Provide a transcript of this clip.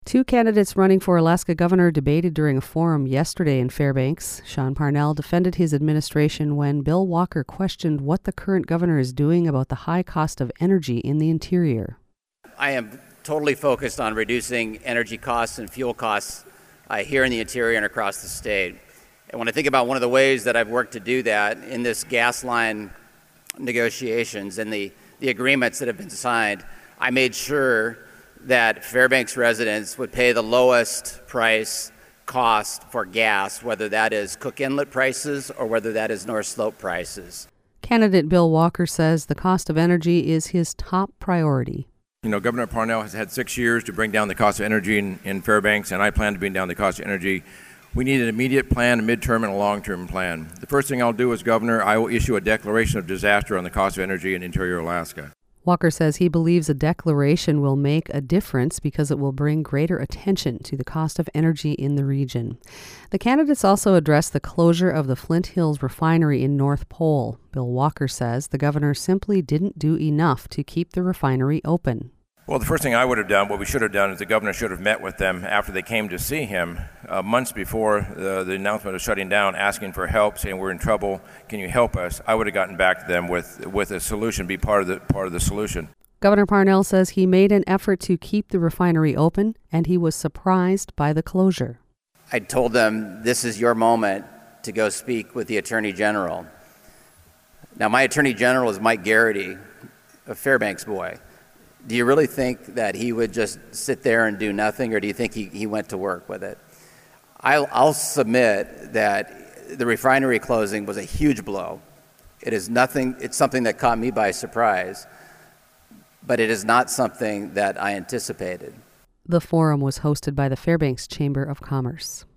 Two candidates running for Alaska governor debated during a forum yesterday in Fairbanks. Sean Parnell defended his administration when Bill Walker questioned what the current governor is doing about the high cost of energy in the interior. I am totally focused on reducing energy costs and fuel costs here in the interior and across the state. And when I think about one of the ways that I've worked to do that in this gas line negotiations and the agreements that have been signed, I made sure that Fairbanks residents would pay the lowest price cost for gas, whether that is Cook Inlet prices or whether that is North Slope prices. Candidate Bill Walker says the cost of energy is his top priority. Governor Parnell has had 6 years to bring down the cost of energy in Fairbanks, and I plan to bring down the cost of energy. We need an immediate plan, a midterm, and a long-term plan. The first thing I'll do as governor, I will issue a declaration of disaster on the cost of energy in interior Alaska. Walker says he believes a declaration will make a difference because it will bring greater attention to the cost of energy in the region. The candidates also addressed the closure of the Flint Hills refinery in North Pole. Bill Walker says the governor simply didn't do enough to keep the refinery open. Well, the first thing I would have done, what we should have done, is the governor should have met with them after they came to see him months before the announcement of shutting down, asking for help, saying we're in trouble, can you help us? I would have gotten back to them with a solution, be part of the solution. Governor Parnell says he made an effort to keep the refinery open, and he was surprised by the closure. I told them, this is your moment to go speak with the Attorney General. Now, my Attorney General is Mike Garrity, a Fairbanks boy. Do you really think that he would just sit there and do nothing, or do you think he went to work with it? I'll submit that the refinery closing was a huge blow. It's something that caught me by surprise, but it is not something that I anticipated. The forum was hosted by the Fairbanks Chamber of Commerce.